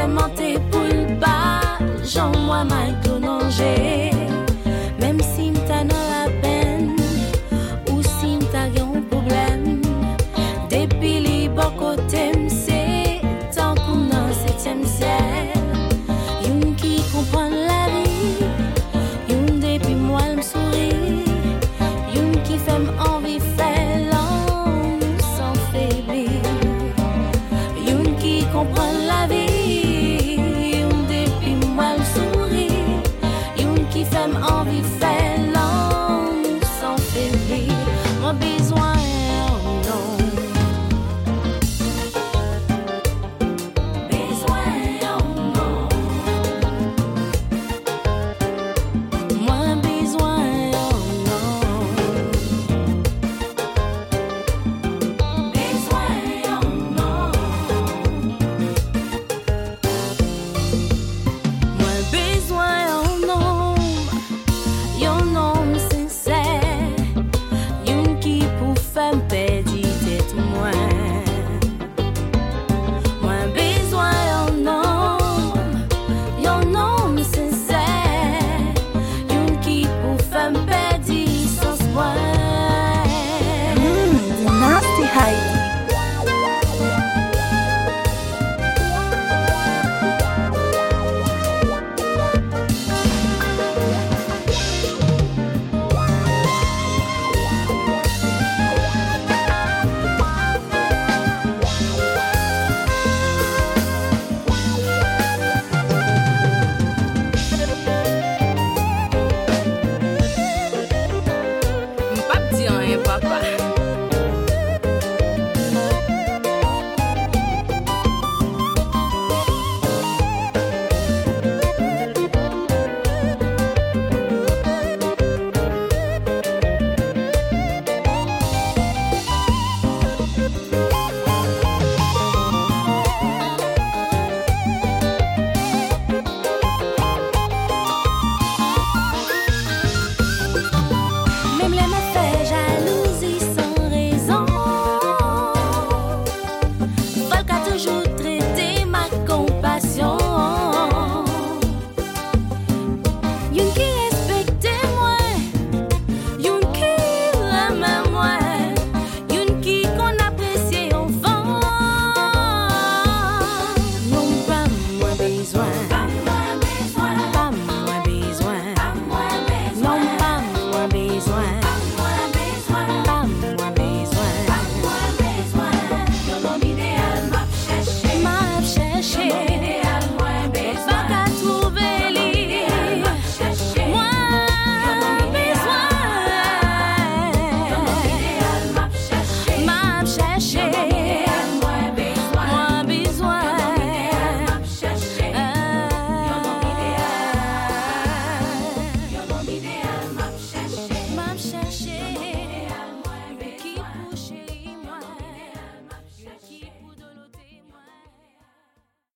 monté pour le bas, j'en moi mal prolongé. Même si m'ta dans la peine, ou si m'ta un problème, depuis les bons côtés, c'est tant qu'on dans 7e ciel. Youn qui comprend la vie, youn depuis moi me sourit, youn qui fait m'envie faire l'homme sans faiblir. Youn qui comprend la vie, youn depuis moi me sourit, youn qui fait m'envie faire l'homme sans faiblir. Mon besoin, oh non. Chercher